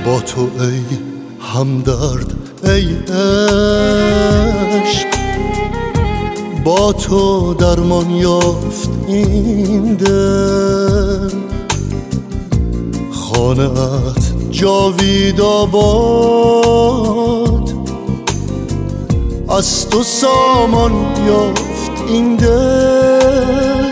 با تو ای همدرد ای عشق، با تو درمان یافت این دل. خانه‌ات جاوید آباد، از تو سامان یافت این دل.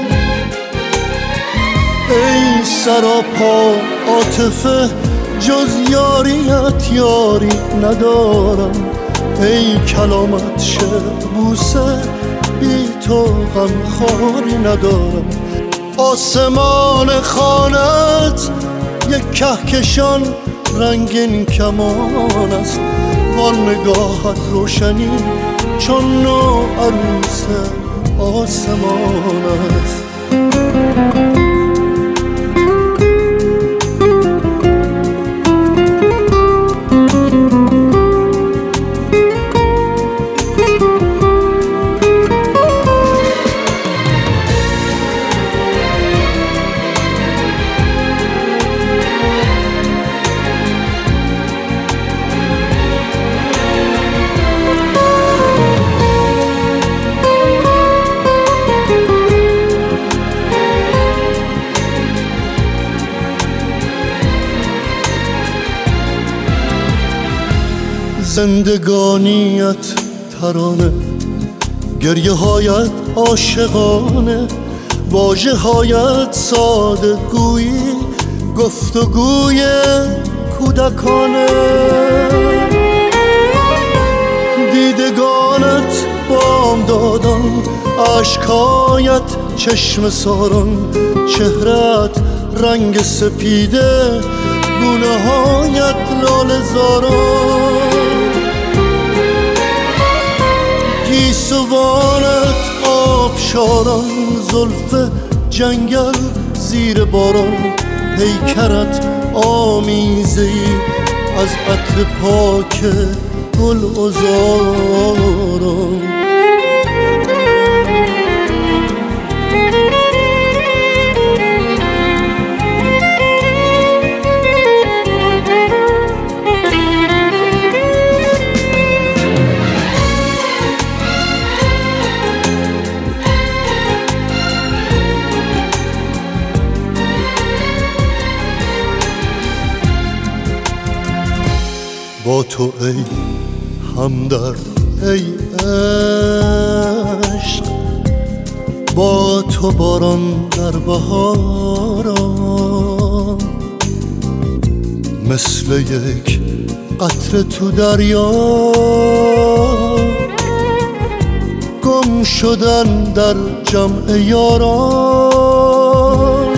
ای سراپا عاطفه جز یاریت یاری ندارم، ای کلامت شعر بوسه بی تو غمخواری ندارم. آسمان خانت یک کهکشان رنگین کمان است، وان نگاهت روشنی چون نو عروس آسمان است. زندگانیت ترانه، گریه هایت عاشقانه، واژه هایت ساده گویی، گفتگوی کودکانه. دیدگانت بامدادان، اشکایت چشم ساران، چهرت رنگ سپیده، گونه هایت لاله زاران. گیسوانت آبشاران، زلف جنگل زیر باران، پیکرت آمیزه‌ای از عطر پاک گل عذاران. با تو ای همدرد ای عشق، با تو باران در بهاران، مثل یک قطره تو دریا، گم شدن در جمع یاران.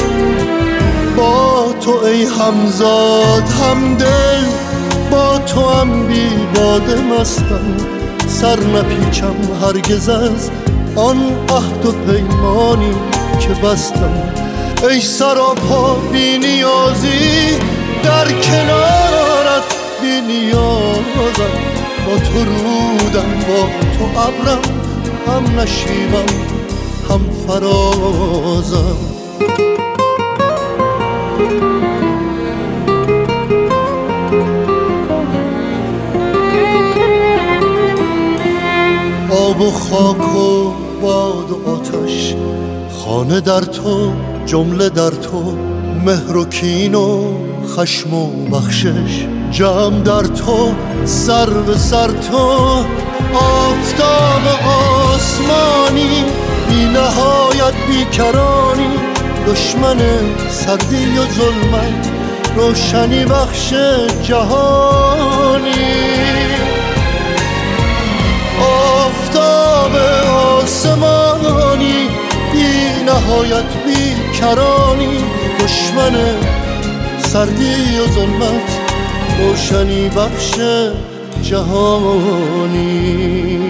با تو ای همزاد همدل، با تو هم بی باده مستم، سر نپیچم هرگز از آن عهد و پیمانی که بستم. ای سراپا بی نیازی، در کنارت بی نیازم، با تو رودم با تو ابرم، هم نشیبم هم فرازم. آب و خاک و باد و آتش، خانه در تو جمله در تو، مهر و کین و خشم و بخشش جمع در تو، سر به سر تو. آفتاب آسمانی بی نهایت بیکرانی، دشمن سردی و ظلمت روشنی بخش جهانی. آفتاب آسمانی بی نهایت بیکرانی، دشمن سردی و ظلمت روشنی بخش جهانی.